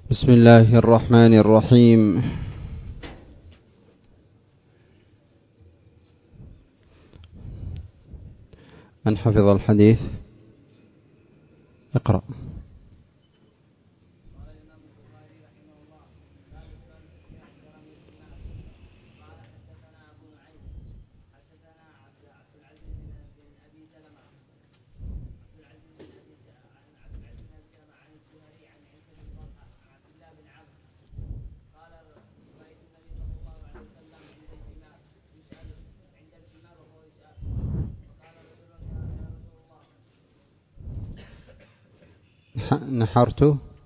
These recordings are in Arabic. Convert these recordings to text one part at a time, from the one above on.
بسم الله الرحمن الرحيم. من حفظ الحديث اقرأ. نحرت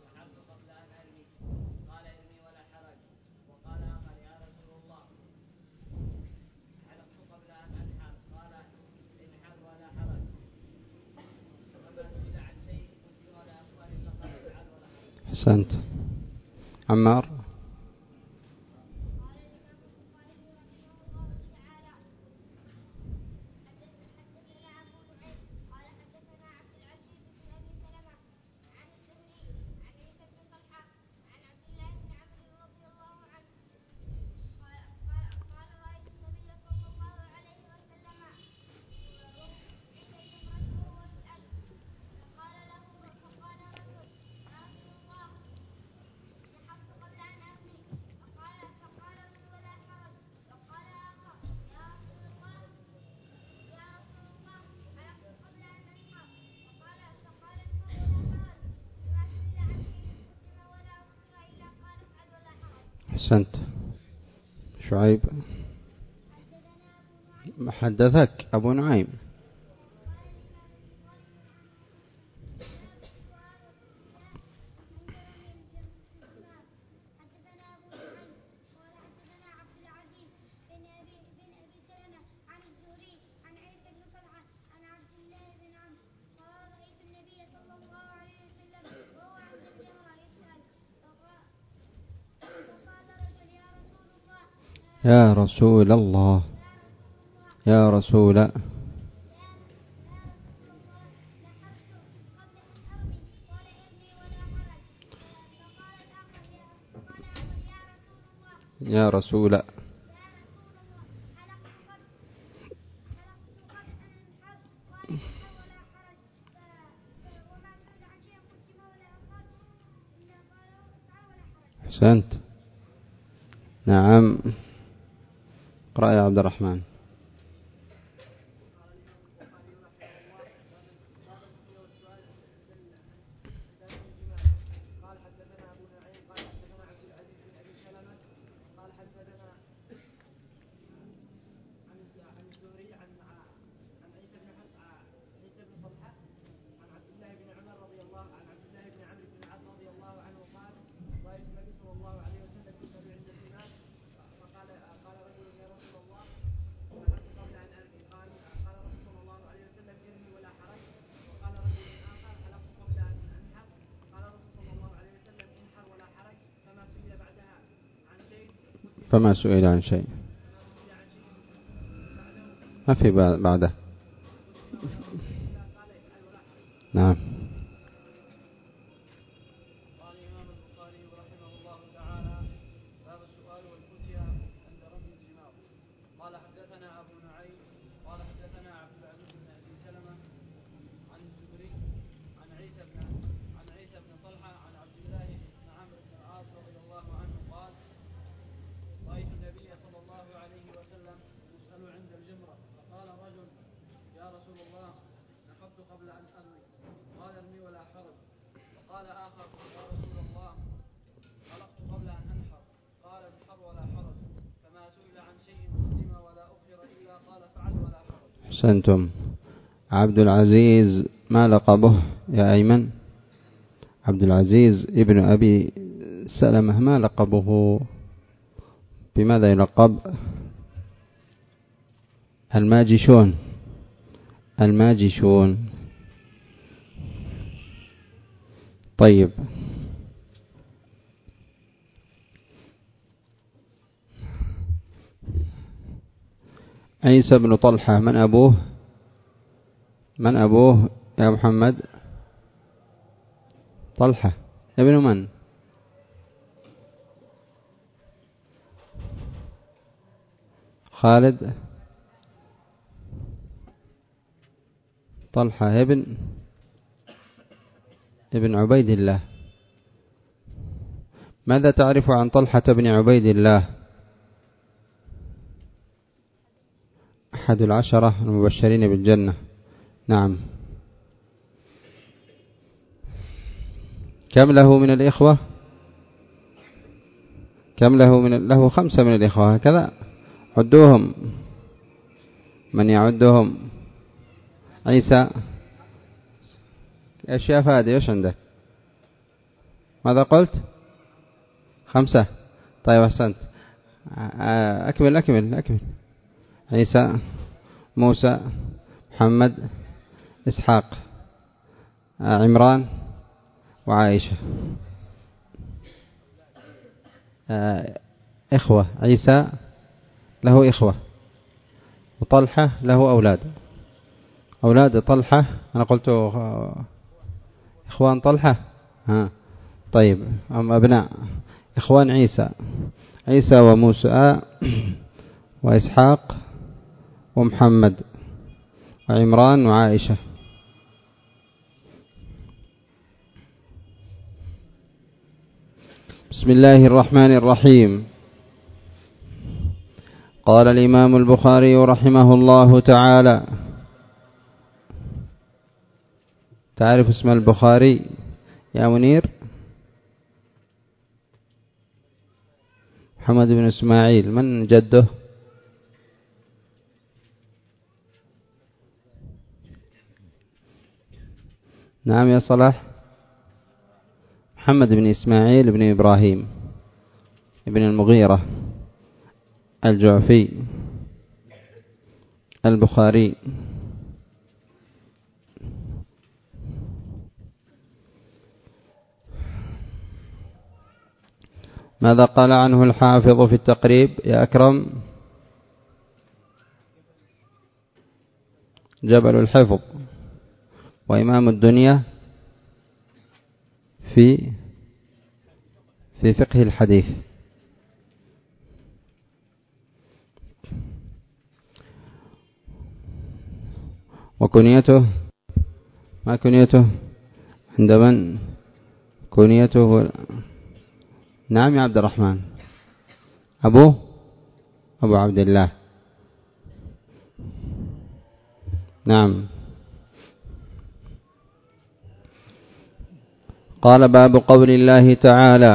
أحسنت. عمار. أحسنت. شعيب. حدثك أبو نعيم. يا رسول الله يا رسول. يا رسول. أحسنت. نعم. اقرأ يا عبد الرحمن. فما سئل عن شيء. ما في بعده. نعم. قال الإمام البخاري رحمه الله تعالى: باب السؤال والفتيا عند رمي الجمار. قال حدثنا أبو نعيم قال حدثنا عبد العزيز بن أبي سلمة عن الزهري عن عيسى بن طلحة عن عبد الله بن عمرو بن العاص رضي الله عنه قال: رأيت النبي صلى الله عليه وسلم يسأل عند الجمرة، فقال رجل: يا رسول الله، نحرت قبل أن أرمي، قال ارمي ولا حرج. وقال آخر: يا رسول الله، حلقت قبل أن أنحر، قال انحر ولا حرج. فما سئل عن شيء قدم ولا أخر إلا قال فعل ولا حرج. أحسنتم. عبد العزيز ما لقبه يا أيمن؟ عبد العزيز ابن أبي سلمة ما لقبه؟ بماذا يلقب؟ الماجشون. الماجشون. طيب. عيسى بن طلحة من أبوه؟ من أبوه يا محمد؟ طلحة ابن من؟ خالد طلحة ابن عبيد الله. ماذا تعرف عن طلحة بن عبيد الله؟ أحد 10 المبشرين بالجنة. نعم. كم له من الإخوة؟ كم له 5 من الإخوة هكذا. عدوهم. من يعدهم؟ عيسى. أشياء فادي. إيش عندك؟ ماذا قلت؟ 5. طيب أحسنت. أكمل. عيسى، موسى، محمد، إسحاق، عمران، وعائشة. إخوة. عيسى له إخوة، وطلحة له أولاد طلحة. أنا قلت إخوان طلحة. طيب. أبناء إخوان عيسى وموسى وإسحاق ومحمد وعمران وعائشة. بسم الله الرحمن الرحيم. قال الإمام البخاري رحمه الله تعالى. تعرف اسم البخاري يا منير؟ محمد بن إسماعيل. من جده؟ نعم يا صلاح. محمد بن إسماعيل بن إبراهيم ابن المغيرة الجعفي البخاري. ماذا قال عنه الحافظ في التقريب يا أكرم؟ جبل الحفظ، وإمام الدنيا في فقه الحديث. وكنيته؟ ما كنيته عند من؟ كنيته نعم يا عبد الرحمن. أبو عبد الله. نعم. قال باب قول الله تعالى.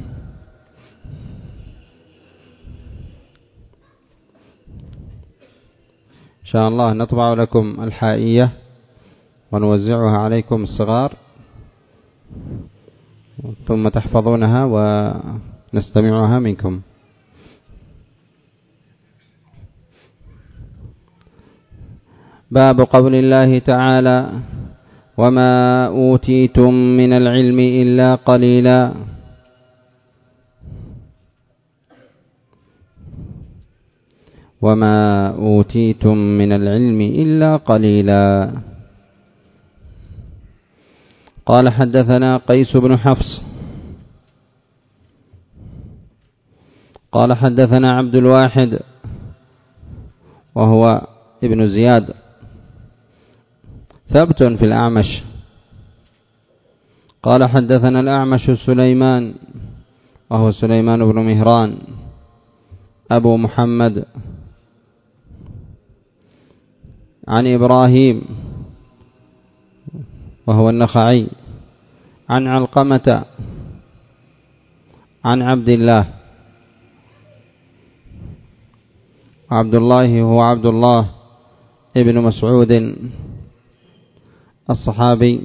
إن شاء الله نطبع لكم الحائية ونوزعها عليكم الصغار، ثم تحفظونها ونستمعها منكم. باب قول الله تعالى: وما أوتيتم من العلم إلا قليلا. وما أوتيتم من العلم إلا قليلا. قال حدثنا قيس بن حفص قال حدثنا عبد الواحد وهو ابن زياد ثبت في الأعمش. قال حدثنا الأعمش سليمان وهو سليمان بن مهران أبو محمد عن إبراهيم وهو النخعي عن علقمة عن عبد الله. عبد الله هو عبد الله ابن مسعود الصحابي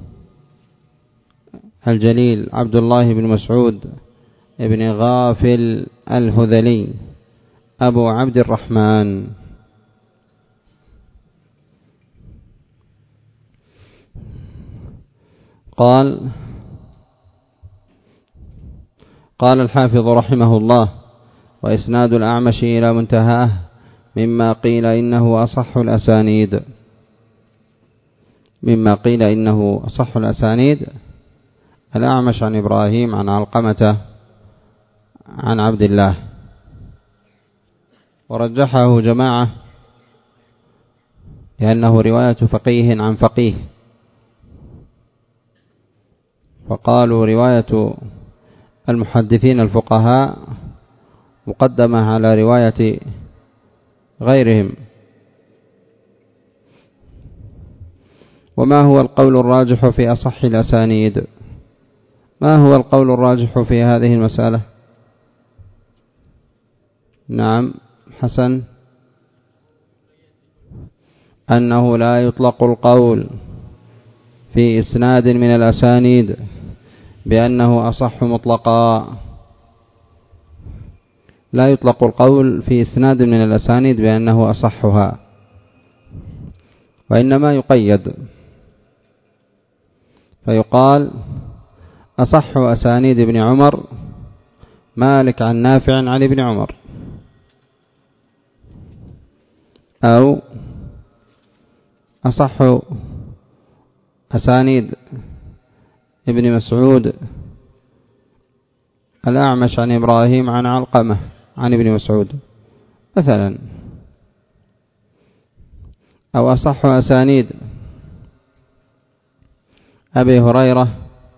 الجليل، عبد الله بن مسعود ابن غافل الهذلي أبو عبد الرحمن. قال الحافظ رحمه الله: وإسناد الأعمش إلى منتهاه مما قيل إنه أصح الأسانيد الأعمش عن إبراهيم عن علقمة عن عبد الله. ورجحه جماعة لأنه رواية فقيه عن فقيه، فقالوا رواية المحدثين الفقهاء مقدمة على رواية غيرهم. وما هو القول الراجح في أصح الأسانيد؟ ما هو القول الراجح في هذه المسألة؟ نعم حسن. أنه لا يطلق القول في إسناد من الأسانيد بأنه أصح مطلقا، لا يطلق القول في إسناد من الأسانيد بأنه أصحها، وإنما يقيد فيقال أصح أسانيد ابن عمر مالك عن نافع عن ابن عمر، أو أصح أسانيد ابن مسعود الأعمش عن إبراهيم عن علقمة عن ابن مسعود مثلا، أو أصح أسانيد أبي هريرة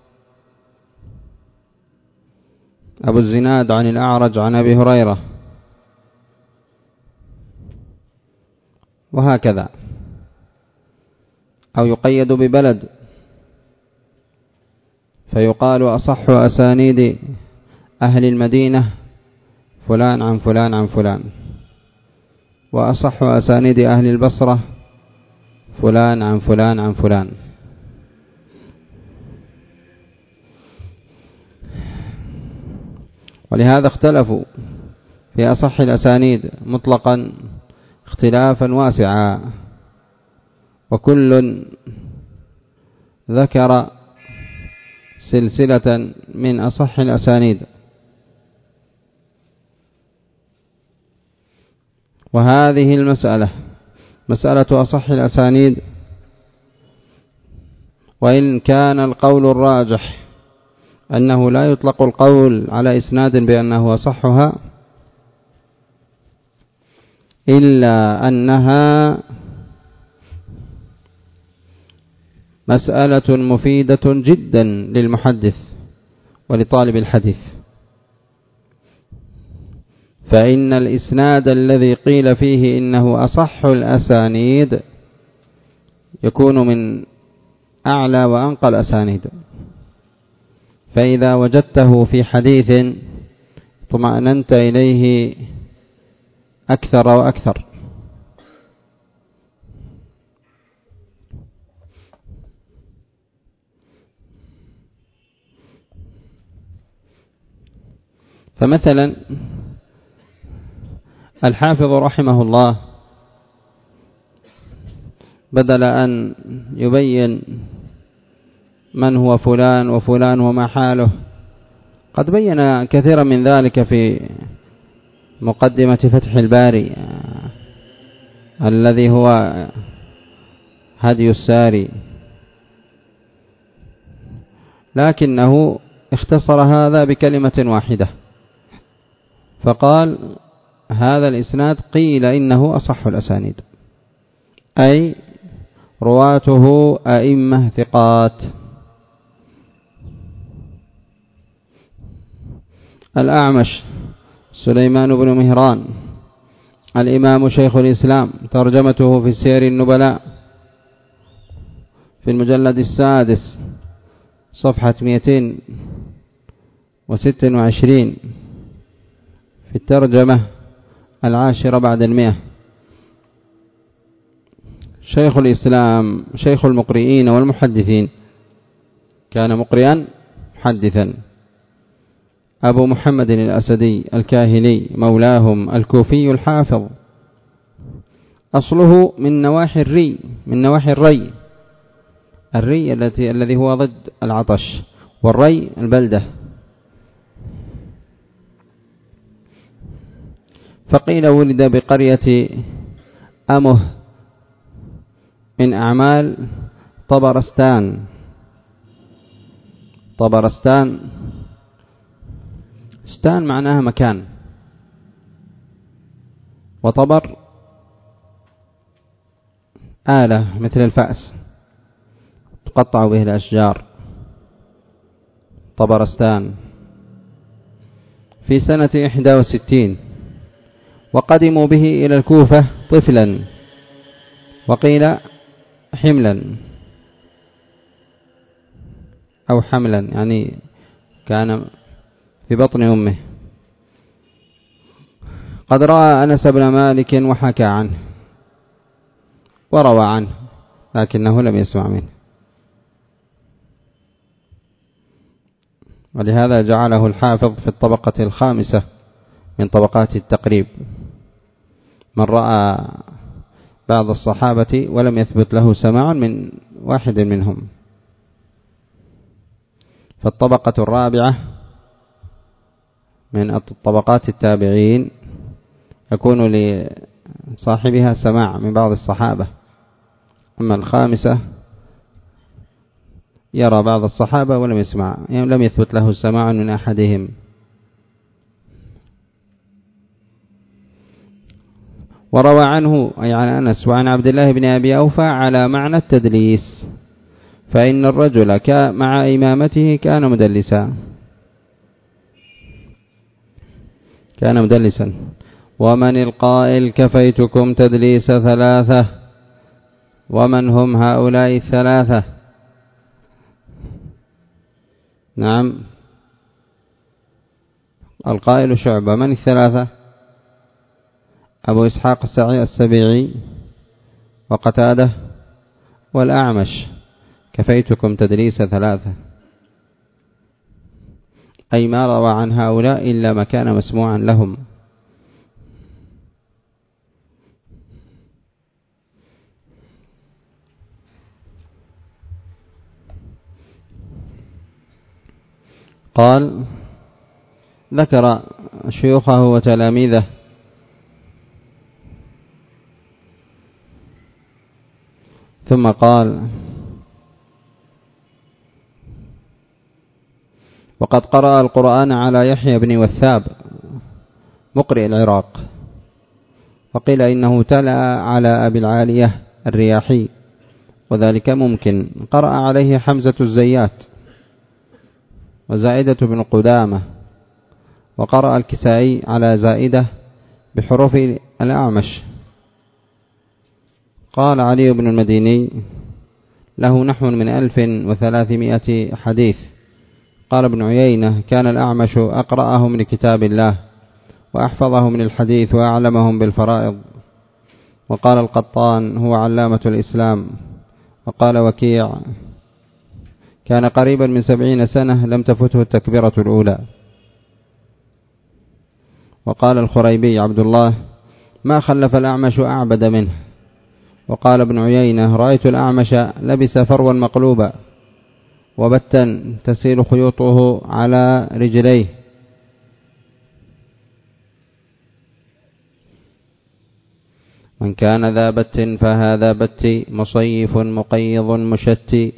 أبو الزناد عن الأعرج عن أبي هريرة، وهكذا. أو يقيد ببلد فيقال أصح أسانيد أهل المدينة فلان عن فلان عن فلان، وأصح أسانيد أهل البصرة فلان عن فلان عن فلان. ولهذا اختلفوا في أصح الأسانيد مطلقا اختلافا واسعا، وكل ذكر سلسلة من أصح الأسانيد. وهذه المسألة مسألة أصح الأسانيد، وإن كان القول الراجح أنه لا يطلق القول على إسناد بأنه أصحها، إلا أنها مسألة مفيدة جدا للمحدث ولطالب الحديث، فإن الإسناد الذي قيل فيه إنه أصح الأسانيد يكون من أعلى وأنقى الأسانيد، فإذا وجدته في حديث اطمأننت إليه أكثر وأكثر. فمثلا الحافظ رحمه الله بدل أن يبين من هو فلان وفلان وما حاله، قد بين كثيرا من ذلك في مقدمة فتح الباري الذي هو هدي الساري، لكنه اختصر هذا بكلمة واحدة فقال هذا الإسناد قيل إنه أصح الأسانيد، أي رواته أئمة ثقات. الأعمش سليمان بن مهران الإمام شيخ الإسلام، ترجمته في سير النبلاء في المجلد 6 صفحة 226 في الترجمة 10 بعد 100. شيخ الإسلام شيخ المقرئين والمحدثين، كان مقرئا محدثا. أبو محمد الأسدي الكاهلي مولاهم الكوفي الحافظ، أصله من نواحي الري، من نواحي الري الذي هو ضد العطش، والري البلدة. فقيل ولد بقرية أمه من أعمال طبرستان. طبرستان ستان معناها مكان، وطبر آلة مثل الفأس تقطع به الأشجار، طبرستان، في سنة 61، وقدموا به إلى الكوفة طفلا، وقيل حملا أو حملا، يعني كان في بطن أمه. قد رأى أنس بن مالك وحكى عنه وروى عنه، لكنه لم يسمع منه، ولهذا جعله الحافظ في الطبقة الخامسة من طبقات التقريب، من رأى بعض الصحابة ولم يثبت له سماع من واحد منهم. فالطبقة الرابعة من طبقات التابعين يكون لصاحبها سماع من بعض الصحابة، أما الخامسة يرى بعض الصحابة ولم يسمع، يعني لم يثبت له سماع من أحدهم. وروى عنه أي عن أنس وعن عبد الله بن أبي أوفى على معنى التدليس، فإن الرجل مع إمامته كان مدلسا. ومن القائل كفيتكم تدليس ثلاثة، ومن هم هؤلاء الثلاثة؟ نعم، القائل شعبة. من الثلاثة؟ أبو إسحاق السبيعي وقتادة والأعمش. كفيتكم تدليس ثلاثة، أي ما روى عن هؤلاء إلا ما كان مسموعا لهم. قال ذكر شيوخه وتلاميذه ثم قال: وقد قرأ القرآن على يحيى بن وثاب مقرئ العراق، وقيل إنه تلا على أبي العالية الرياحي، وذلك ممكن. قرأ عليه حمزة الزيات وزائدة بن قدامة، وقرأ الكسائي على زائدة بحروف الأعمش. قال علي بن المديني: له نحو من 1300 حديث. قال ابن عيينة: كان الأعمش أقرأهم لكتاب الله وأحفظهم من الحديث وأعلمهم بالفرائض. وقال القطان: هو علامة الإسلام. وقال وكيع: كان قريبا من 70 سنة لم تفته التكبيرة الأولى. وقال الخريبي عبد الله: ما خلف الأعمش أعبد منه. وقال ابن عيينة: رأيت الأعمش لبس فروا مقلوبا وبتا تسيل خيوطه على رجليه. من كان ذا بت فهذا بتي، مصيف مقيض مشتي.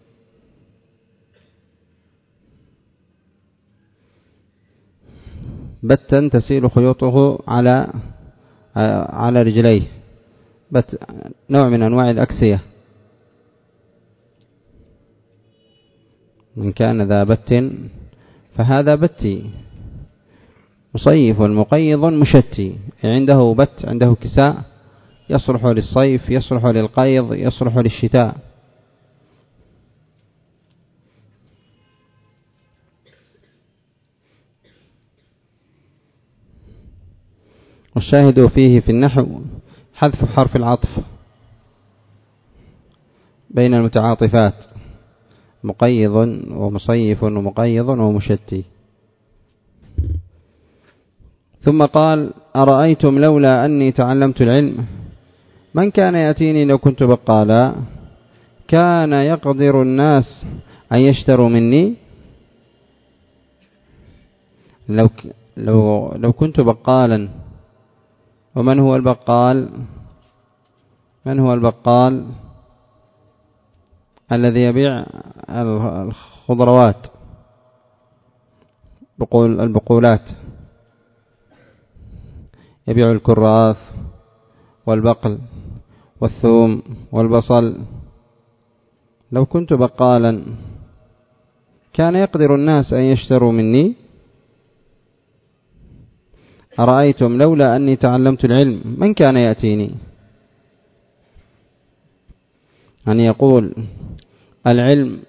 بتا تسيل خيوطه على رجليه، بت نوع من أنواع الأكسية. من كان ذا بت فهذا بتي، مصيف مقيض مشتي، عنده بت، عنده كساء يصلح للصيف، يصلح للقيض، يصلح للشتاء. والشاهد فيه في النحو حذف حرف العطف بين المتعاطفات، مقيض ومصيف ومقيض ومشتي. ثم قال: أرأيتم لولا أني تعلمت العلم من كان يأتيني لو كنت بقالا، كان يقدر الناس أن يشتروا مني. لو كنت بقالا. ومن هو البقال؟ من هو البقال؟ الذي يبيع الخضروات، البقولات، يبيع الكراث والبقل والثوم والبصل. لو كنت بقالا كان يقدر الناس أن يشتروا مني. أرأيتم لولا أني تعلمت العلم من كان يأتيني؟ أن يقول العلم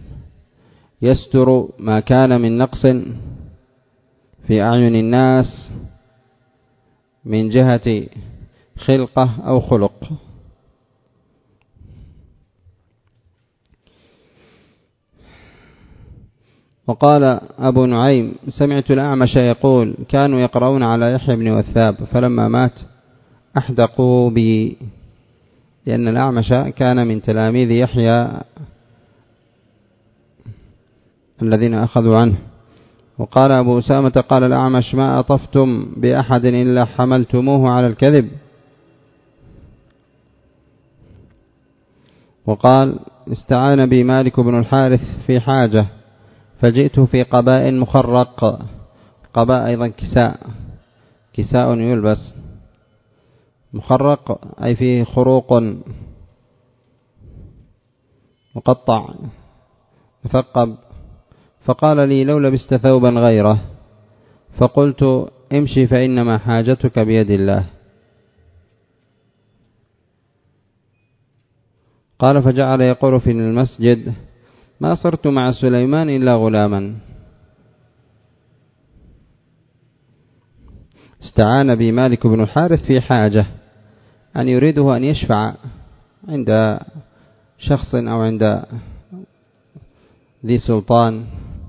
يستر ما كان من نقص في أعين الناس من جهة خلقة أو خلق. وقال أبو نعيم سمعت الأعمش يقول كانوا يقرؤون على يحيى بن وثاب فلما مات أحدقوا بي، لأن الأعمش كان من تلاميذ يحيى الذين أخذوا عنه. وقال أبو أسامة قال الأعمش ما أطفتم بأحد إلا حملتموه على الكذب. وقال استعان بي مالك بن الحارث في حاجة فجئت في قباء مخرق. قباء أيضا كساء يلبس، مخرق أي فيه خروق مقطع مثقب. فقال لي لو لبست ثوبا غيره، فقلت امشي فإنما حاجتك بيد الله. قال فجعل يقول في المسجد ما صرت مع سليمان إلا غلاما. استعان بي مالك بن الحارث في حاجة أن يريده أن يشفع عند شخص أو عند ذي سلطان،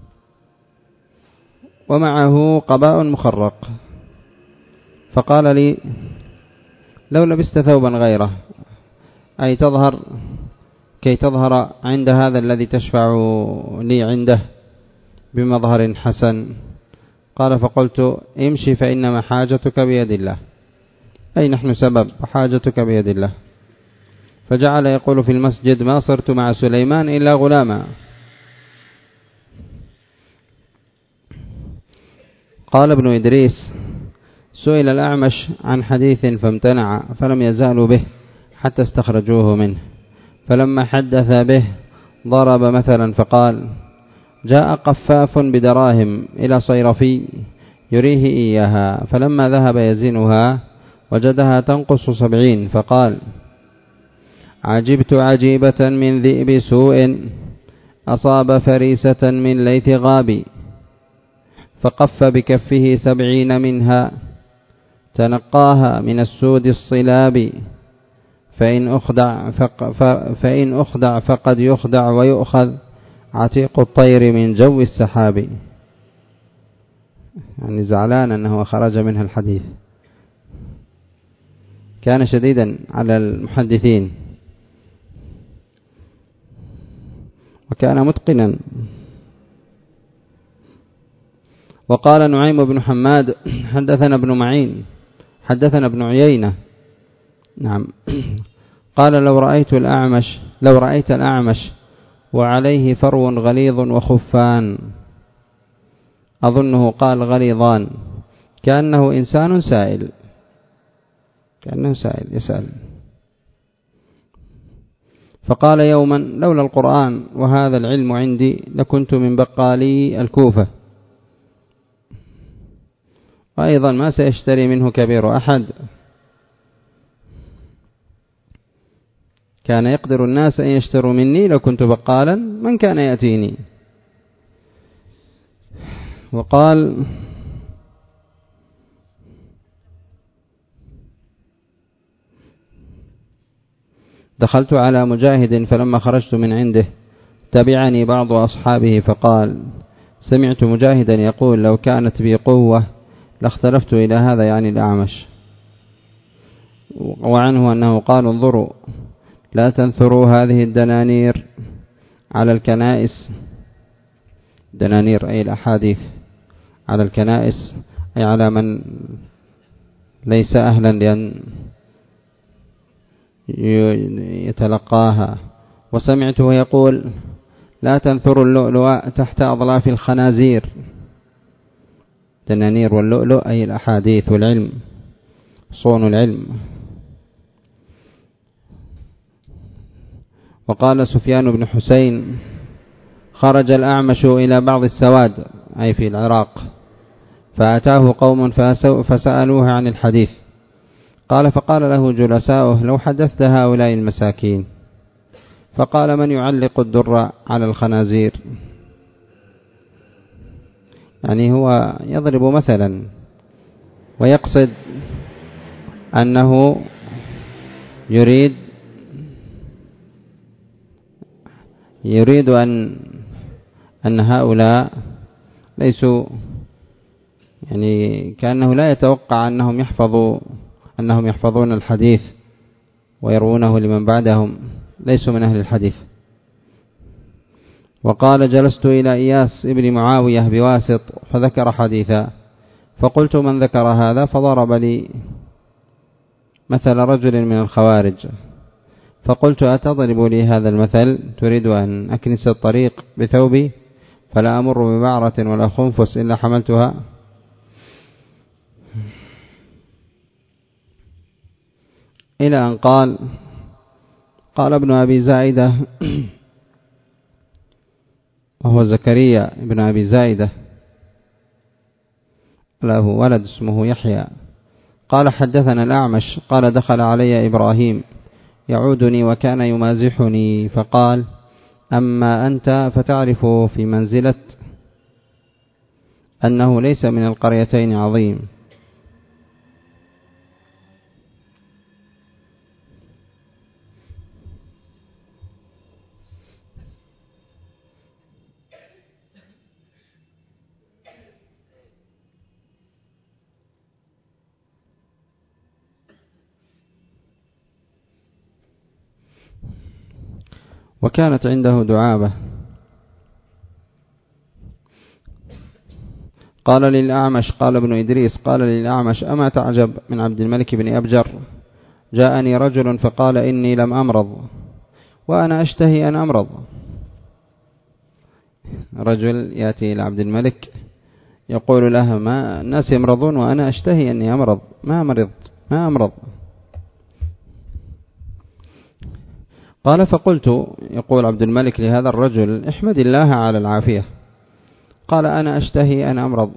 ومعه قباء مخرق. فقال لي لو لبست ثوبا غيره، أي كي تظهر عند هذا الذي تشفع لي عنده بمظهر حسن. قال فقلت امشي فإنما حاجتك بيد الله، أي نحن سبب وحاجتك بيد الله. فجعل يقول في المسجد ما صرت مع سليمان إلا غلاما. قال ابن إدريس سئل الأعمش عن حديث فامتنع فلم يزالوا به حتى استخرجوه منه، فلما حدث به ضرب مثلا فقال جاء قفاف بدراهم إلى صيرفي يريه إياها، فلما ذهب يزنها وجدها تنقص 70، فقال عجبت عجيبة من ذئب سوء أصاب فريسة من ليث غاب، فقف بكفه 70 منها تنقاها من السود الصلاب، فإن أخدع فقد يخدع ويؤخذ عتيق الطير من جو السحاب. يعني زعلان أنه خرج منها الحديث. كان شديدا على المحدثين وكان متقنا. وقال نعيم بن حماد حدثنا ابن معين حدثنا ابن عيينة نعم قال لو رأيت الأعمش وعليه فرو غليظ وخفان، أظنه قال غليظان، كأنه إنسان سائل، كأنه سائل يسأل. فقال يوما لولا القرآن وهذا العلم عندي لكنت من بقالي الكوفة، وأيضا ما سيشتري منه كبير أحد. كان يقدر الناس أن يشتروا مني لو كنت بقالا من كان يأتيني. وقال دخلت على مجاهد فلما خرجت من عنده تبعني بعض أصحابه فقال سمعت مجاهدا يقول لو كانت بي قوة لاختلفت إلى هذا، يعني الأعمش. وعنه أنه قال انظروا لا تنثروا هذه الدنانير على الكنائس، دنانير أي الأحاديث، على الكنائس أي على من ليس أهلا لأن يتلقاها. وسمعته يقول لا تنثروا اللؤلؤ تحت أظلاف الخنازير، دنانير واللؤلؤ أي الأحاديث والعلم. صون العلم. وقال سفيان بن حسين خرج الأعمش إلى بعض السواد أي في العراق فأتاه قوم فسألوه عن الحديث قال فقال له جلساؤه لو حدثت هؤلاء المساكين فقال من يعلق الدر على الخنازير يعني هو يضرب مثلا ويقصد أنه يريد أن هؤلاء ليسوا يعني كأنه لا يتوقع أنهم يحفظون الحديث ويروونه لمن بعدهم ليسوا من أهل الحديث. وقال جلست إلى إياس ابن معاوية بواسط فذكر حديثا فقلت من ذكر هذا فضرب لي مثل رجل من الخوارج فقلت أتضرب لي هذا المثل تريد أن أكنس الطريق بثوبي فلا أمر ببعرة ولا خنفس إلا حملتها. إلى أن قال ابن أبي زائدة وهو زكريا ابن أبي زائدة له ولد اسمه يحيى قال حدثنا الأعمش قال دخل علي إبراهيم يعودني وكان يمازحني فقال أما أنت فتعرف في منزلة أنه ليس من القريتين عظيم. وكانت عنده دعابة. قال للأعمش قال ابن إدريس قال للأعمش أما تعجب من عبد الملك بن أبجر جاءني رجل فقال إني لم أمرض وأنا أشتهي أن أمرض. رجل يأتي إلى عبد الملك يقول له ما الناس يمرضون وأنا أشتهي أني أمرض ما أمرض. قال فقلت يقول عبد الملك لهذا الرجل احمد الله على العافية. قال أنا أشتهي أن أمرض.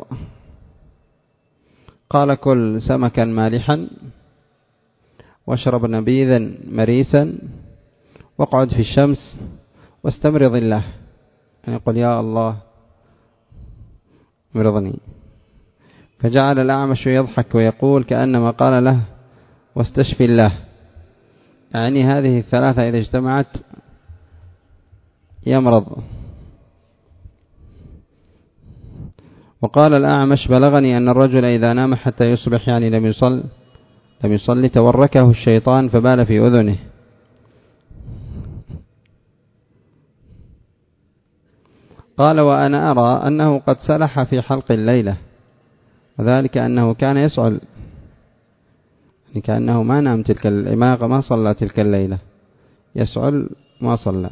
قال كل سمكا مالحا واشرب نبيذا مريسا واقعد في الشمس واستمرض الله يعني يقول يا الله مرضني. فجعل الأعمش يضحك ويقول كأنما قال له واستشفي الله يعني هذه الثلاثة إذا اجتمعت يمرض. وقال الأعمش بلغني أن الرجل إذا نام حتى يصبح يعني لم يصلي توركه الشيطان فبال في أذنه. قال وأنا أرى أنه قد سلح في حلق الليلة وذلك أنه كان يسعل يعني كأنه ما نام ما صلى تلك الليلة يسعل ما صلى.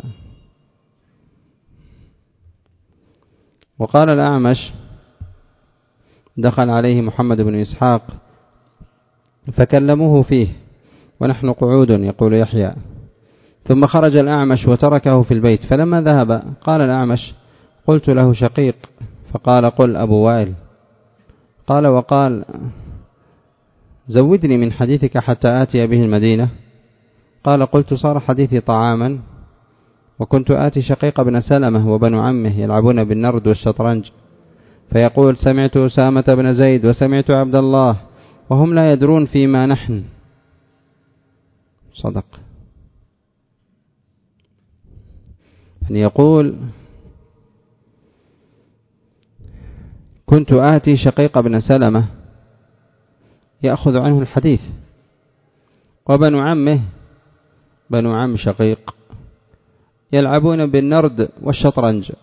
وقال الأعمش دخل عليه محمد بن إسحاق فكلموه فيه ونحن قعود يقول يحيى ثم خرج الأعمش وتركه في البيت فلما ذهب قال الأعمش قلت له شقيق فقال قل أبو وائل. قال وقال زودني من حديثك حتى آتي به المدينة. قال قلت صار حديثي طعاما وكنت آتي شقيق بن سلمة وبن عمه يلعبون بالنرد والشطرنج فيقول سمعت أسامة بن زيد وسمعت عبد الله وهم لا يدرون فيما نحن. صدق. يعني يقول كنت آتي شقيق بن سلمة يأخذ عنه الحديث وبن عمه بنو عم شقيق يلعبون بالنرد والشطرنج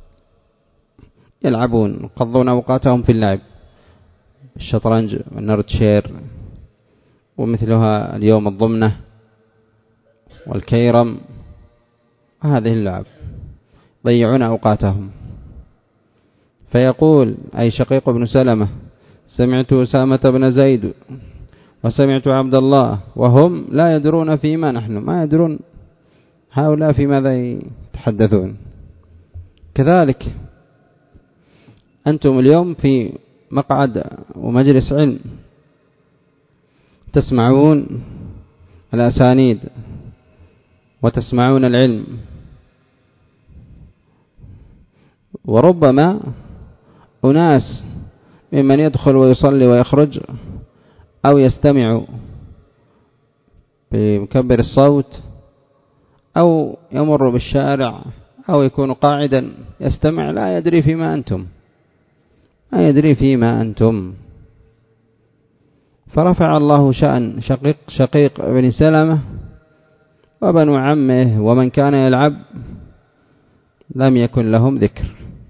يقضون أوقاتهم في اللعب الشطرنج والنرد شير ومثلها اليوم الضمنة والكيرم وهذه اللعب ضيعون أوقاتهم. فيقول أي شقيق بن سلمة سمعت أسامة بن زيد وسمعت عبد الله، وهم لا يدرون فيما نحن، ما يدرون هؤلاء في ماذا يتحدثون. كذلك أنتم اليوم في مقعد ومجلس علم، تسمعون الأسانيد وتسمعون العلم، وربما أناس ممن يدخل ويصلي ويخرج أو يستمع بمكبر الصوت أو يمر بالشارع أو يكون قاعدا يستمع لا يدري فيما أنتم، ما يدري فيما أنتم. فرفع الله شأن شقيق بن سلمة وبنو عمه ومن كان يلعب لم يكن لهم ذكر.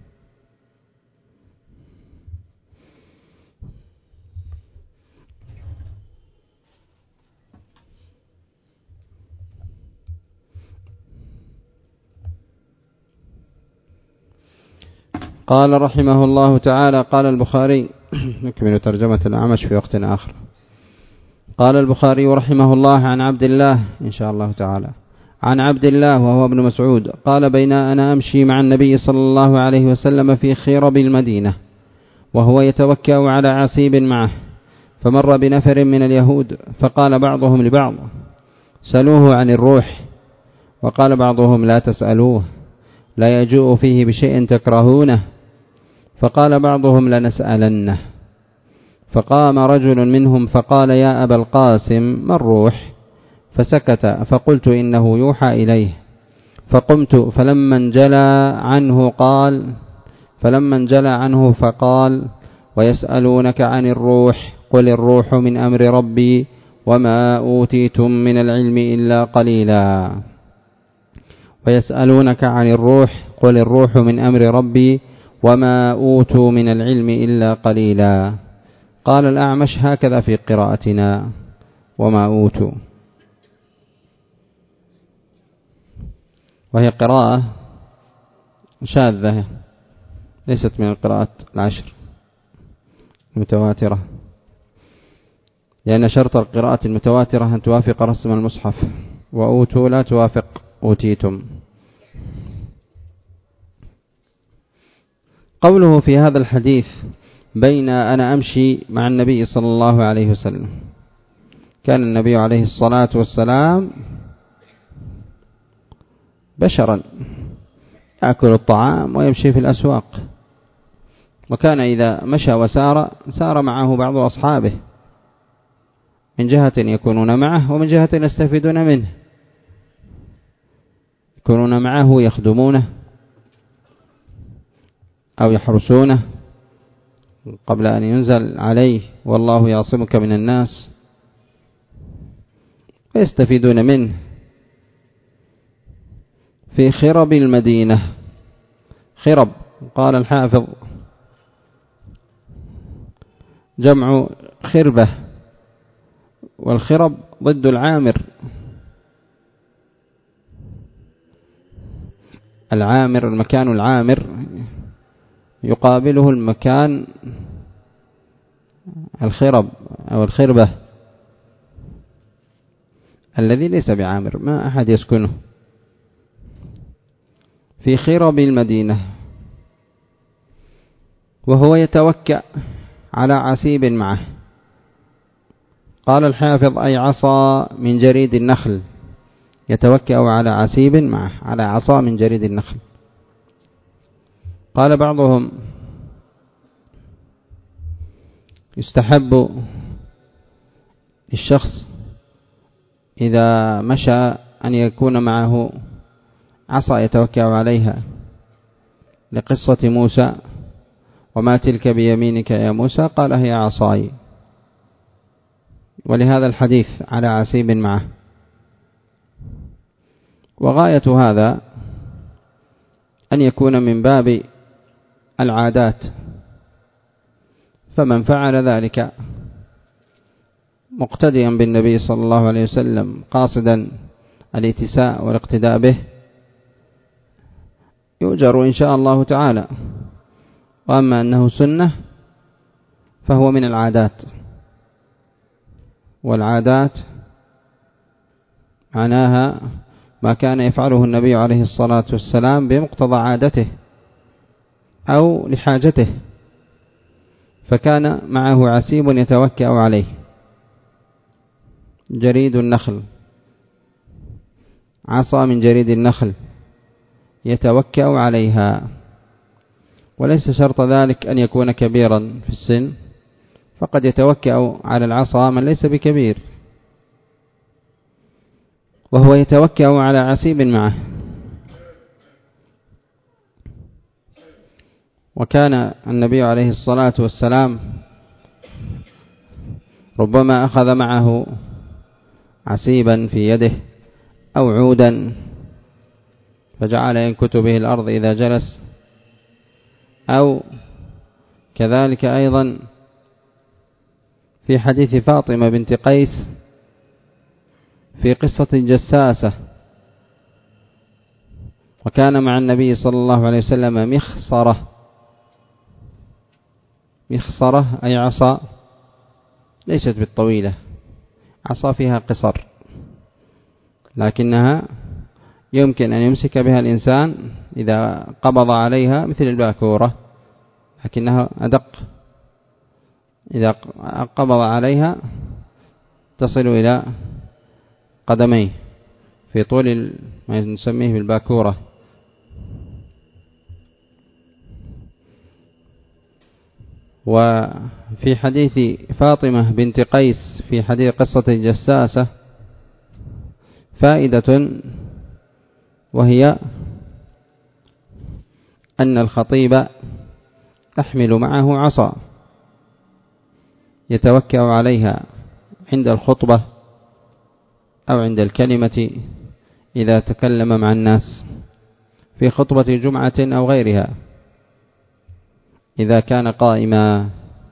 قال رحمه الله تعالى: قال البخاري، نكمل ترجمة الأعمش في وقت آخر. قال البخاري رحمه الله عن عبد الله إن شاء الله تعالى، عن عبد الله وهو ابن مسعود قال: بين أنا أمشي مع النبي صلى الله عليه وسلم في خيرب المدينة وهو يتوكأ على عسيب معه، فمر بنفر من اليهود فقال بعضهم لبعض: سألوه عن الروح، وقال بعضهم: لا تسألوه، لا يجوء فيه بشيء تكرهونه، فقال بعضهم: لنسألنه. فقام رجل منهم فقال: يا أبا القاسم، ما الروح؟ فسكت، فقلت: إنه يوحى إليه. فقمت فلما انجلى عنه فقال: ويسألونك عن الروح، قل الروح من أمر ربي وما أوتيتم من العلم إلا قليلا. ويسألونك عن الروح، قل الروح من أمر ربي وما أوتوا من العلم إلا قليلا. قال الأعمش: هكذا في قراءتنا وما أوتوا، وهي قراءة شاذة ليست من القراءات العشر المتواترة، لأن شرط القراءة المتواترة أن توافق رسم المصحف، وأوتوا لا توافق أوتيتم. قوله في هذا الحديث: بين أنا أمشي مع النبي صلى الله عليه وسلم، كان النبي عليه الصلاة والسلام بشرا يأكل الطعام ويمشي في الأسواق، وكان إذا مشى وسار سار معه بعض أصحابه، من جهة يكونون معه ومن جهة يستفيدون منه، يكونون معه يخدمونه أو يحرسونه قبل أن ينزل عليه والله يعصمك من الناس، ويستفيدون منه. في خرب المدينة، خرب قال الحافظ جمع خربة، والخرب ضد العامر، العامر المكان العامر يقابله المكان الخرب أو الخربة الذي ليس بعامر، ما أحد يسكنه. في خرب المدينة وهو يتوكأ على عسيب معه. قال الحافظ: أي عصا من جريد النخل، يتوكأ على عسيب معه، على عصا من جريد النخل. قال بعضهم: يستحب الشخص إذا مشى أن يكون معه عصا يتوكأ عليها، لقصة موسى: وما تلك بيمينك يا موسى؟ قال: هي عصاي. ولهذا الحديث على عسيب معه. وغاية هذا أن يكون من باب العادات، فمن فعل ذلك مقتديا بالنبي صلى الله عليه وسلم قاصدا الاتساء والاقتداء به يؤجر إن شاء الله تعالى. وأما أنه سنة فهو من العادات، والعادات معناها ما كان يفعله النبي عليه الصلاة والسلام بمقتضى عادته أو لحاجته، فكان معه عسيب يتوكأ عليه، جريد النخل، عصا من جريد النخل يتوكأ عليها، وليس شرط ذلك أن يكون كبيرا في السن، فقد يتوكأ على العصا من ليس بكبير وهو يتوكأ على عسيب معه. وكان النبي عليه الصلاة والسلام ربما أخذ معه عسيبا في يده أو عودا فجعل ينكت به الأرض إذا جلس، أو كذلك أيضا في حديث فاطمة بنت قيس في قصة الجساسة، وكان مع النبي صلى الله عليه وسلم مخصرة أي عصا ليست بالطويلة، عصا فيها قصر لكنها يمكن أن يمسك بها الإنسان إذا قبض عليها مثل الباكورة، لكنها أدق، إذا قبض عليها تصل إلى قدميه في طول ما نسميه بالباكورة. وفي حديث فاطمة بنت قيس في حديث قصة الجساسة فائدة، وهي أن الخطيب يحمل معه عصا يتوكأ عليها عند الخطبة أو عند الكلمة إذا تكلم مع الناس في خطبة جمعة أو غيرها إذا كان قائما.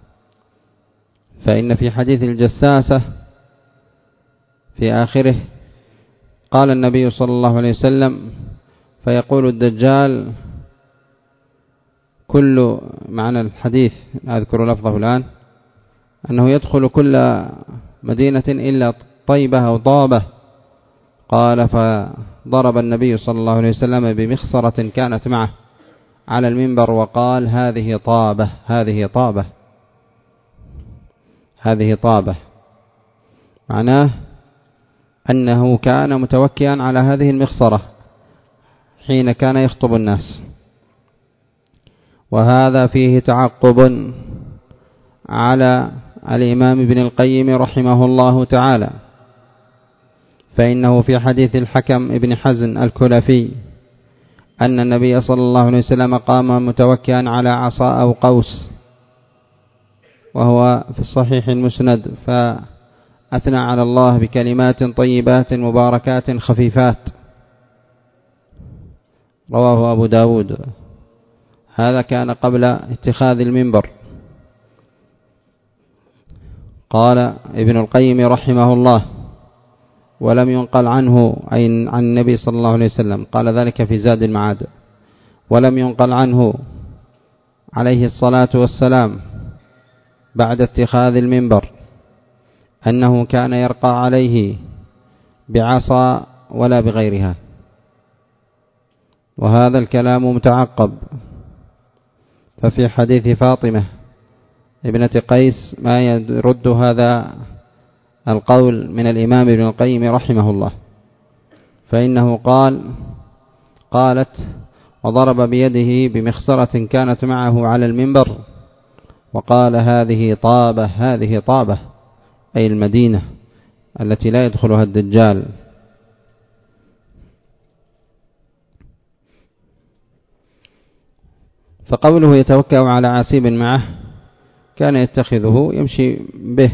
فإن في حديث الجساسة في آخره قال النبي صلى الله عليه وسلم فيقول الدجال كل معنى الحديث أذكر لفظه الآن أنه يدخل كل مدينة إلا طيبة أو طابة. قال فضرب النبي صلى الله عليه وسلم بمخصرة كانت معه على المنبر وقال هذه طابة هذه طابة هذه طابة، معناه أنه كان متوكئا على هذه المخصرة حين كان يخطب الناس. وهذا فيه تعقب على الإمام ابن القيم رحمه الله تعالى، فإنه في حديث الحكم ابن حزن الكلفي أن النبي صلى الله عليه وسلم قام متوكئا على عصا أو قوس، وهو في الصحيح المسند، فأثنى على الله بكلمات طيبات مباركات خفيفات، رواه أبو داود. هذا كان قبل اتخاذ المنبر. قال ابن القيم رحمه الله ولم ينقل عنه أي عن النبي صلى الله عليه وسلم، قال ذلك في زاد المعاد، ولم ينقل عنه عليه الصلاة والسلام بعد اتخاذ المنبر أنه كان يرقى عليه بعصا ولا بغيرها. وهذا الكلام متعقب، ففي حديث فاطمة ابنة قيس ما يرد هذا القول من الإمام ابن القيم رحمه الله، فإنه قالت وضرب بيده بمخصرة كانت معه على المنبر وقال هذه طابة هذه طابة، أي المدينة التي لا يدخلها الدجال. فقوله يتوكأ على عسيب معه كان يتخذه يمشي به،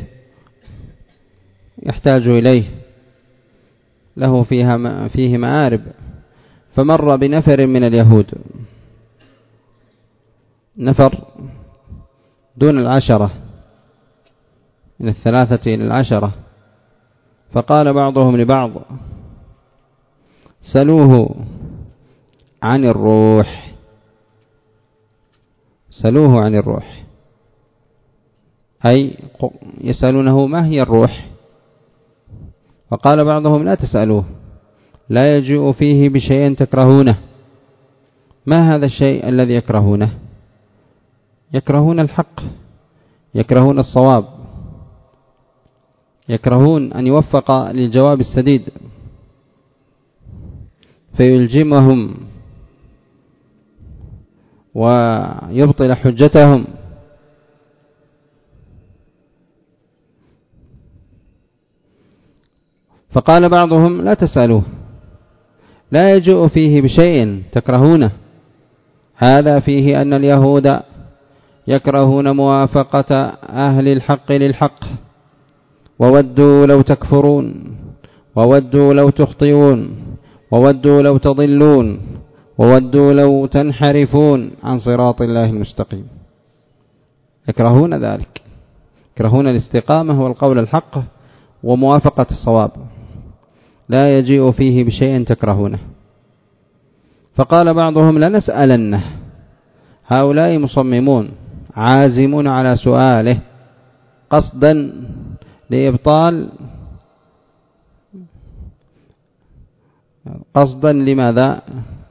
يحتاج إليه، له فيه مآرب. فمر بنفر من اليهود، نفر دون 10 من 3 إلى 10، فقال بعضهم لبعض سلوه عن الروح، سلوه عن الروح، أي يسألونه ما هي الروح، فقال بعضهم لا تسألوه لا يجيء فيه بشيء تكرهونه. ما هذا الشيء الذي يكرهونه؟ يكرهون الحق، يكرهون الصواب، يكرهون أن يوفق للجواب السديد فيلجمهم ويبطل حجتهم. فقال بعضهم لا تسألوه لا يجيء فيه بشيء تكرهونه. هذا فيه أن اليهود يكرهون موافقة أهل الحق للحق، وودوا لو تكفرون، وودوا لو تخطئون، وودوا لو تضلون، وودوا لو تنحرفون عن صراط الله المستقيم. يكرهون ذلك، يكرهون الاستقامة والقول الحق وموافقة الصواب، لا يجيء فيه بشيء تكرهونه. فقال بعضهم لنسألنه. هؤلاء مصممون عازمون على سؤاله قصدا لإبطال، قصدا لماذا؟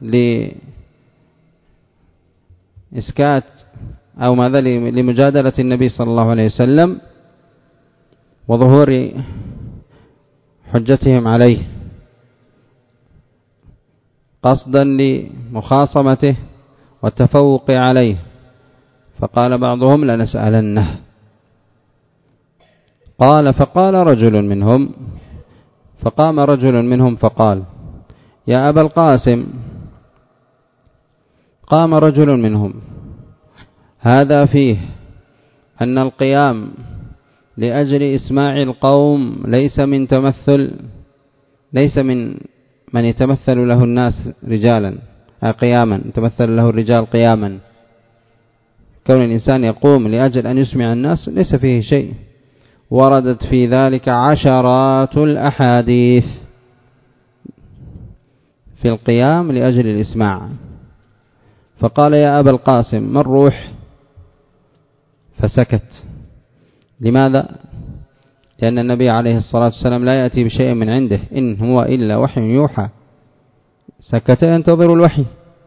لإسكات أو ماذا؟ لمجادلة النبي صلى الله عليه وسلم وظهور حجتهم عليه، قصدا لمخاصمته والتفوق عليه. فقال بعضهم لنسألنه. قال فقام رجل منهم فقال يا أبا القاسم، قام رجل منهم هذا فيه أن القيام لأجل إسماع القوم ليس من من يتمثل له الناس رجالا قياما، يتمثل له الرجال قياما. كون الإنسان يقوم لأجل أن يسمع الناس ليس فيه شيء، وردت في ذلك عشرات الأحاديث في القيام لأجل الإسماع. فقال يا أبا القاسم ما الروح؟ فسكت. لماذا؟ لأن النبي عليه الصلاة والسلام لا يأتي بشيء من عنده، إن هو إلا وحي يوحى. سكت ينتظر الوحي.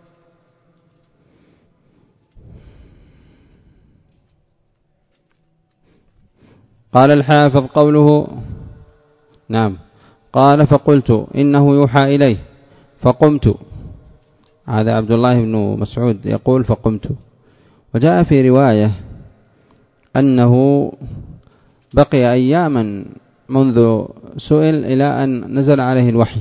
قال الحافظ قوله نعم، قال فقلت إنه يوحى إليه فقمت. هذا عبد الله بن مسعود يقول فقمت. وجاء في رواية أنه بقي أياما منذ سئل إلى أن نزل عليه الوحي.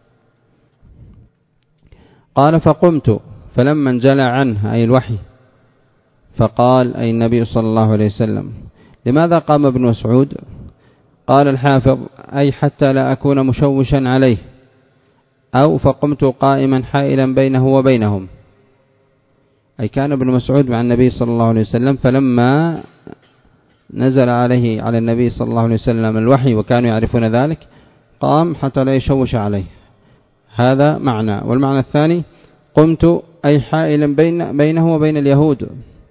قال فقمت فلما انجلى عنه أي الوحي فقال أي النبي صلى الله عليه وسلم لماذا قام ابن مسعود؟ قال الحافظ أي حتى لا أكون مشوشا عليه، أو فقمت قائما حائلا بينه وبينهم. أي كان ابن مسعود مع النبي صلى الله عليه وسلم، فلما نزل على النبي صلى الله عليه وسلم الوحي وكانوا يعرفون ذلك قام حتى لا يشوش عليه. هذا معنى. والمعنى الثاني قمت أي حائلا بينه وبين اليهود.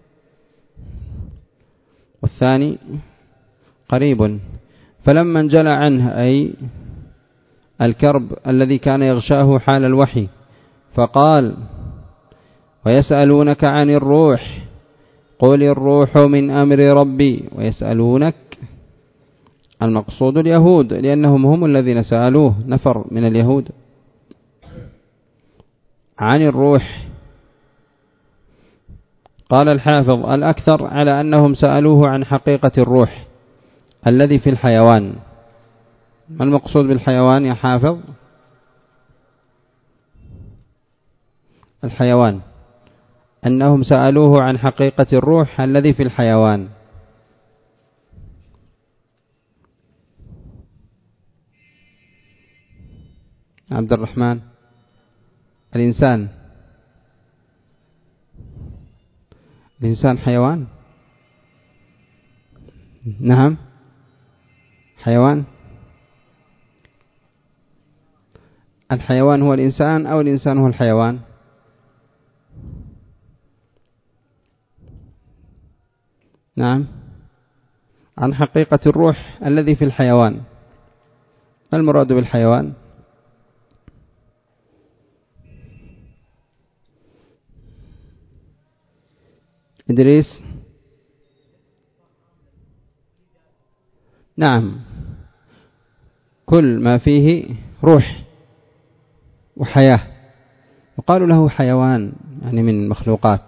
والثاني قريب. فلما انجلى عنه أي الكرب الذي كان يغشاه حال الوحي فقال ويسألونك عن الروح قل الروح من أمر ربي. ويسألونك المقصود اليهود، لأنهم هم الذين سألوه، نفر من اليهود عن الروح. قال الحافظ الأكثر على أنهم سألوه عن حقيقة الروح الذي في الحيوان. ما المقصود بالحيوان يا حافظ؟ الحيوان، أنهم سألوه عن حقيقة الروح الذي في الحيوان. عبد الرحمن، الإنسان حيوان؟ نعم حيوان. الحيوان هو الإنسان أو الإنسان هو الحيوان؟ نعم، عن حقيقة الروح الذي في الحيوان. ما المراد بالحيوان؟ إدريس. نعم، كل ما فيه روح وحياة يقال له حيوان، يعني من المخلوقات.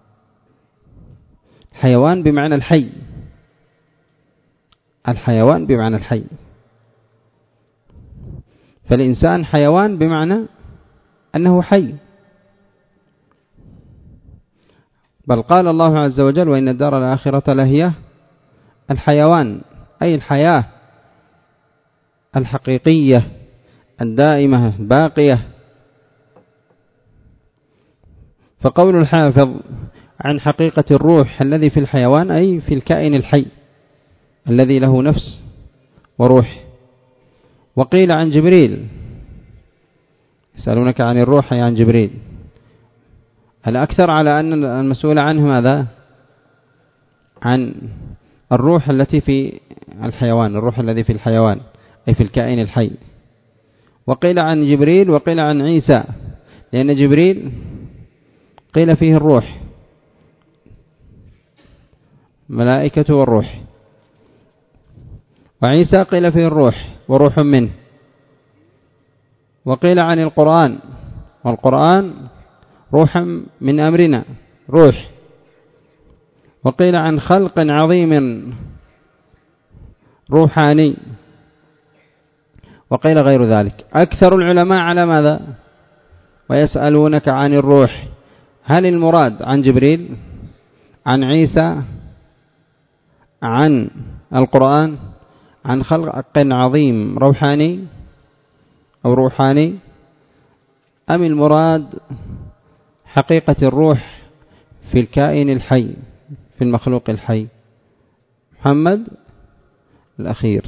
حيوان بمعنى الحي، الحيوان بمعنى الحي، فالإنسان حيوان بمعنى أنه حي. بل قال الله عز وجل: وإن الدار الآخرة لهي الحيوان، أي الحياة الحقيقية الدائمة الباقية. فقول الحافظ عن حقيقة الروح الذي في الحيوان أي في الكائن الحي الذي له نفس وروح. وقيل عن جبريل، يسألونك عن الروح عن جبريل، الأكثر على أن المسؤول عنه ماذا؟ عن الروح التي في الحيوان، الروح الذي في الحيوان أي في الكائن الحي. وقيل عن جبريل وقيل عن عيسى، لأن جبريل قيل فيه الروح، ملائكة والروح، وعيسى قيل فيه الروح وروح منه. وقيل عن القرآن، والقرآن روحا من أمرنا، روح. وقيل عن خلق عظيم روحاني، وقيل غير ذلك. أكثر العلماء على ماذا؟ ويسألونك عن الروح، هل المراد عن جبريل، عن عيسى، عن القرآن، عن خلق عظيم روحاني أو روحاني، أم المراد حقيقة الروح في الكائن الحي في المخلوق الحي؟ محمد الأخير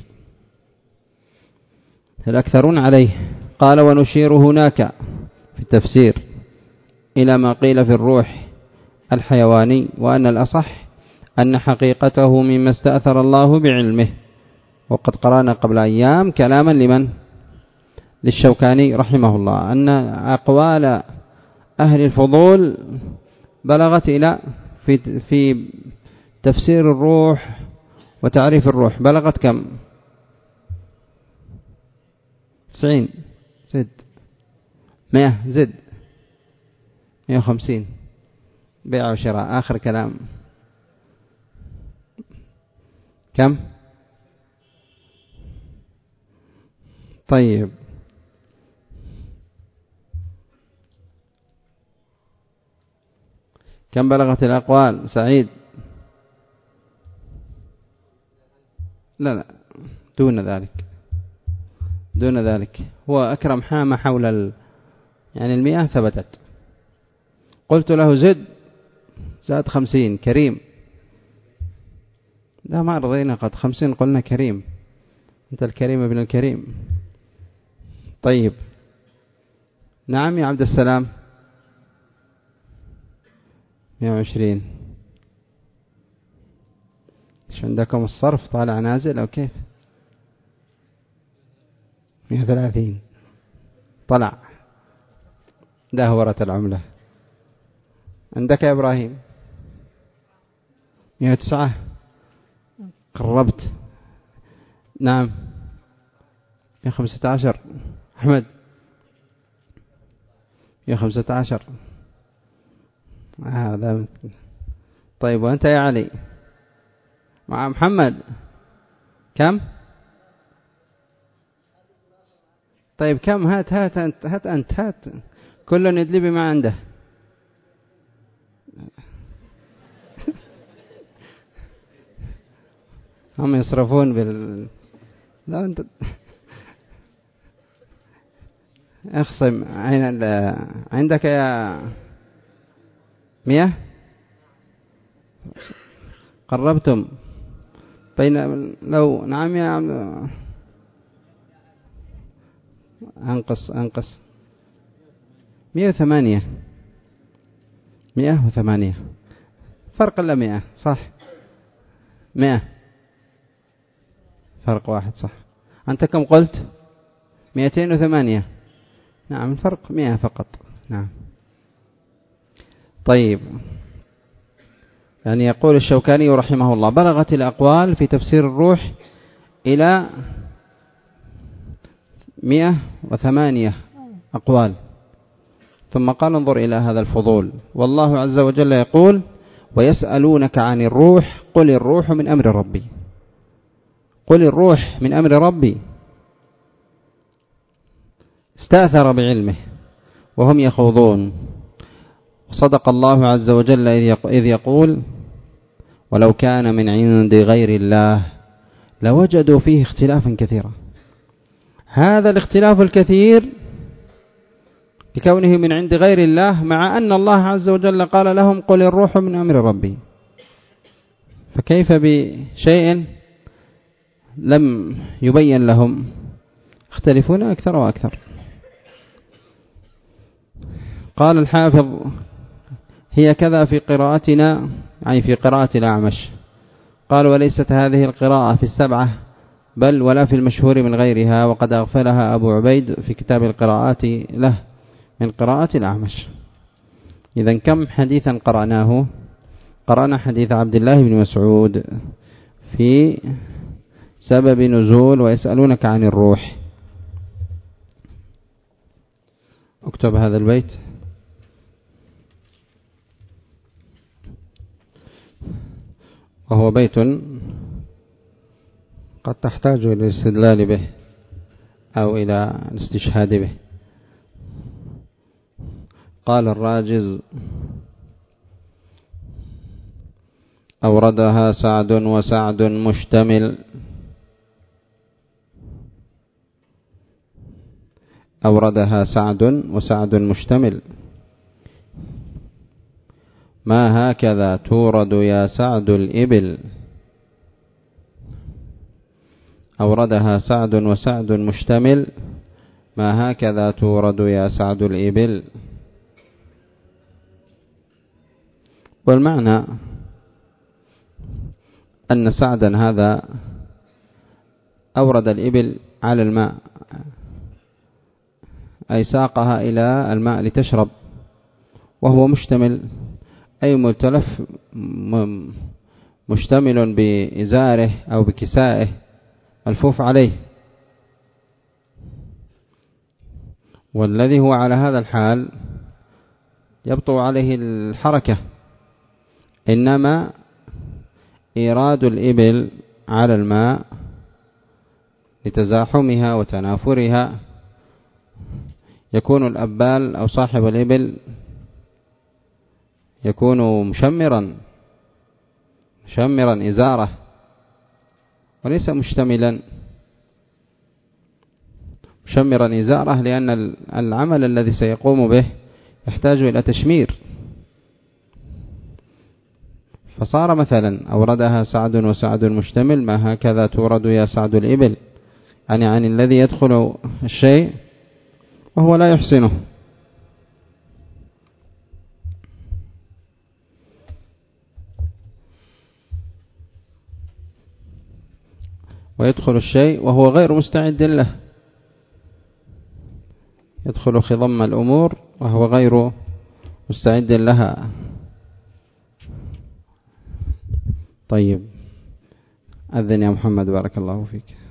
الأكثرون عليه. قال: ونشير هناك في التفسير إلى ما قيل في الروح الحيواني، وأن الأصح أن حقيقته مما استأثر الله بعلمه. وقد قرأنا قبل أيام كلاما لمن؟ للشوكاني رحمه الله، أن أقوال أهل الفضول بلغت إلى في تفسير الروح وتعريف الروح بلغت كم؟ 90 زد 100 زد 150 بيع وشراء. آخر كلام كم؟ طيب، كم بلغت الأقوال؟ سعيد؟ لا دون ذلك، دون ذلك. هو أكرم حامة حول يعني 100 ثبتت. قلت له زاد 50 كريم، لا ما رضينا، قد 50 قلنا كريم، أنت الكريم ابن الكريم. طيب، نعم يا عبد السلام 120. إيش عندكم الصرف طالع نازل أو كيف؟ 130 طلع دهورة العملة. عندك يا إبراهيم 109 قربت. نعم 115 أحمد 115 هذا. طيب، وأنت يا علي مع محمد كم؟ طيب كم؟ هات أنت كل يدلي بما عنده. هم يصرفون لا أنت اخصم. عندك يا 100 قربتم بين لو. نعم يا عم أنقص 108 فرق إلا 100 صح. 100 فرق واحد صح. أنت كم قلت؟ 208. نعم الفرق 100 فقط. نعم. طيب، يعني يقول الشوكاني رحمه الله: بلغت الأقوال في تفسير الروح إلى 108 أقوال. ثم قال: انظر إلى هذا الفضول، والله عز وجل يقول: ويسألونك عن الروح قل الروح من أمر ربي. قل الروح من أمر ربي. استأثر بعلمه وهم يخوضون. صدق الله عز وجل إذ يقول: ولو كان من عند غير الله لوجدوا فيه اختلافا كثيرا. هذا الاختلاف الكثير بكونه من عند غير الله، مع أن الله عز وجل قال لهم: قل الروح من أمر ربي. فكيف بشيء لم يبين لهم؟ يختلفون أكثر وأكثر. قال الحافظ: هي كذا في قراءتنا، يعني في قراءة الأعمش. قال: وليست هذه القراءة في السبعة بل ولا في المشهور من غيرها، وقد أغفلها أبو عبيد في كتاب القراءات له من قراءة الأعمش. إذن كم حديثا قرأناه؟ قرأنا حديث عبد الله بن مسعود في سبب نزول ويسألونك عن الروح. اكتب هذا البيت: وهو بيت قد تحتاج إلى الاستدلال به أو إلى الاستشهاد به. قال الراجز: أوردها سعد وسعد مشتمل. أوردها سعد وسعد مشتمل. ما هكذا تورد يا سعد الإبل. أوردها سعد وسعد مشتمل. ما هكذا تورد يا سعد الإبل. والمعنى أن سعدا هذا أورد الإبل على الماء، أي ساقها إلى الماء لتشرب، وهو مشتمل أي متلف مشتمل بإزاره أو بكسائه ملفوف عليه. والذي هو على هذا الحال يبطئ عليه الحركة، إنما إيراد الإبل على الماء لتزاحمها وتنافرها، يكون الأبال أو صاحب الإبل يكون مشمرا إزاره، وليس مشتملا مشمرا إزاره، لأن العمل الذي سيقوم به يحتاج إلى تشمير. فصار مثلا: أوردها سعد وسعد مشتمل. ما هكذا تورد يا سعد الإبل، يعني عن الذي يدخل الشيء وهو لا يحسنه. ويدخل الشيء وهو غير مستعد له، يدخل خضم الأمور وهو غير مستعد لها. طيب، أذن يا محمد، بارك الله فيك.